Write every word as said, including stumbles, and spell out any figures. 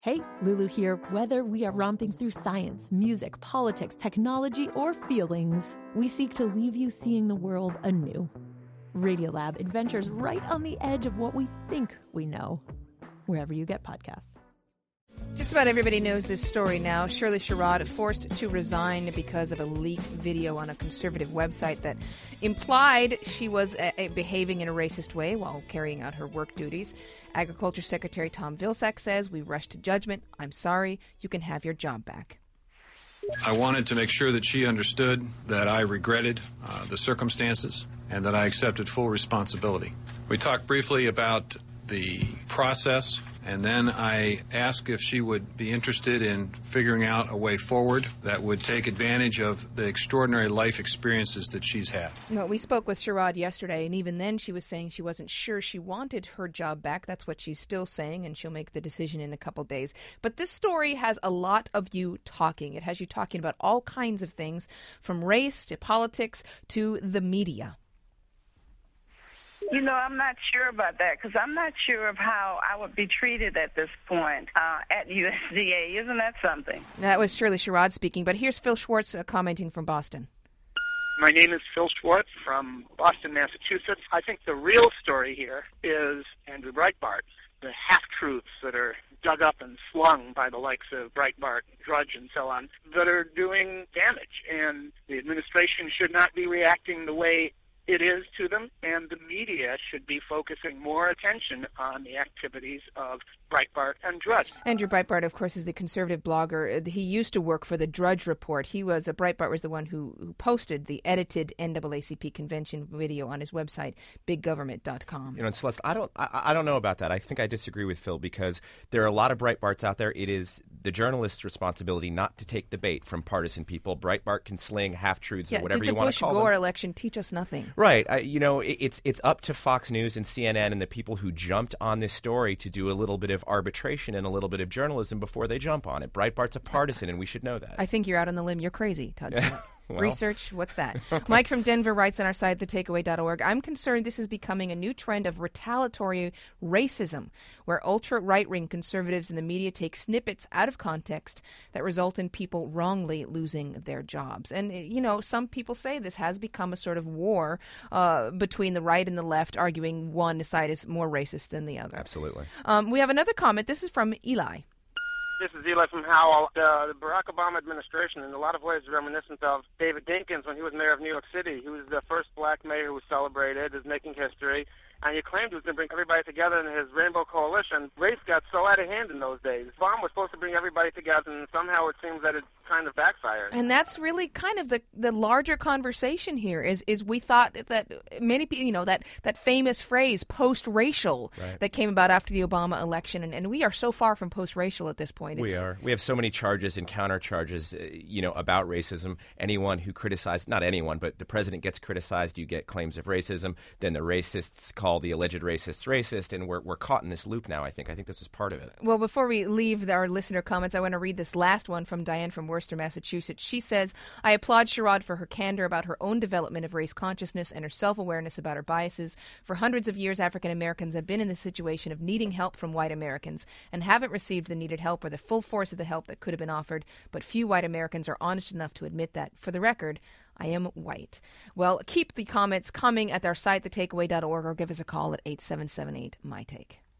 Hey, Lulu here. Whether we are romping through science, music, politics, technology, or feelings, we seek to leave you seeing the world anew. Radiolab adventures right on the edge of what we think we know, wherever you get podcasts. Just about everybody knows this story now. Shirley Sherrod forced to resign because of a leaked video on a conservative website that implied she was a- a behaving in a racist way while carrying out her work duties. Agriculture Secretary Tom Vilsack says, "We rushed to judgment. I'm sorry. You can have your job back." I wanted to make sure that she understood that I regretted uh, the circumstances and that I accepted full responsibility. We talked briefly about the process, and then I asked if she would be interested in figuring out a way forward that would take advantage of the extraordinary life experiences that she's had. No, we spoke with Sherrod yesterday, and even then she was saying she wasn't sure she wanted her job back. That's what she's still saying, and she'll make the decision in a couple days. But this story has a lot of you talking. It has you talking about all kinds of things, from race to politics to the media. You know, I'm not sure about that because I'm not sure of how I would be treated at this point uh, at U S D A. Isn't that something? That was Shirley Sherrod speaking, but here's Phil Schwartz uh, commenting from Boston. My name is Phil Schwartz from Boston, Massachusetts. I think the real story here is Andrew Breitbart, the half-truths that are dug up and slung by the likes of Breitbart, Drudge, and so on, that are doing damage. And the administration should not be reacting the way it is to them, and the media should be focusing more attention on the activities of Breitbart and Drudge. Andrew Breitbart, of course, is the conservative blogger. He used to work for the Drudge Report. He was, uh, Breitbart was the one who, who posted the edited N double A C P convention video on his website, big government dot com. You know, and Celeste, I don't, I, I don't know about that. I think I disagree with Phil because there are a lot of Breitbarts out there. It is the journalist's responsibility not to take the bait from partisan people. Breitbart can sling half-truths yeah, or whatever you want to call them. Did the Bush-Gore election teach us nothing? Right. I, you know, it, it's it's up to Fox News and C N N and the people who jumped on this story to do a little bit of arbitration and a little bit of journalism before they jump on it. Breitbart's a partisan, and we should know that. I think you're out on the limb. You're crazy, Todd Stewart. Well. Research, what's that? Mike from Denver writes on our site, the takeaway dot org, "I'm concerned this is becoming a new trend of retaliatory racism, where ultra-right-wing conservatives in the media take snippets out of context that result in people wrongly losing their jobs." And, you know, some people say this has become a sort of war uh, between the right and the left, arguing one side is more racist than the other. Absolutely. Um, we have another comment. This is from Eli. This is Eli from Howell. Uh, the Barack Obama administration, in a lot of ways, is reminiscent of David Dinkins when he was mayor of New York City. He was the first black mayor who was celebrated as making history, and he claimed he was going to bring everybody together in his Rainbow Coalition. Race got so out of hand in those days. Obama was supposed to bring everybody together, and somehow it seems that it kind of backfired. And that's really kind of the the larger conversation here is is we thought that many people, you know, that, that famous phrase, post-racial, right, that came about after the Obama election, and, and we are so far from post-racial at this point. It's, we are. We have so many charges and counter charges, uh, you know, about racism. Anyone who criticizes, not anyone, but the president gets criticized, you get claims of racism, then the racists call the alleged racists racist, and we're we're caught in this loop now, I think. I think this is part of it. Well, before we leave our listener comments, I want to read this last one from Diane from Worcester, Massachusetts. She says, "I applaud Sherrod for her candor about her own development of race consciousness and her self-awareness about her biases. For hundreds of years, African Americans have been in the situation of needing help from white Americans and haven't received the needed help or the full force of the help that could have been offered, but few white Americans are honest enough to admit that. For the record, I am white." Well, keep the comments coming at our site, the takeaway dot org, or give us a call at eight seven seven eight, M Y Take.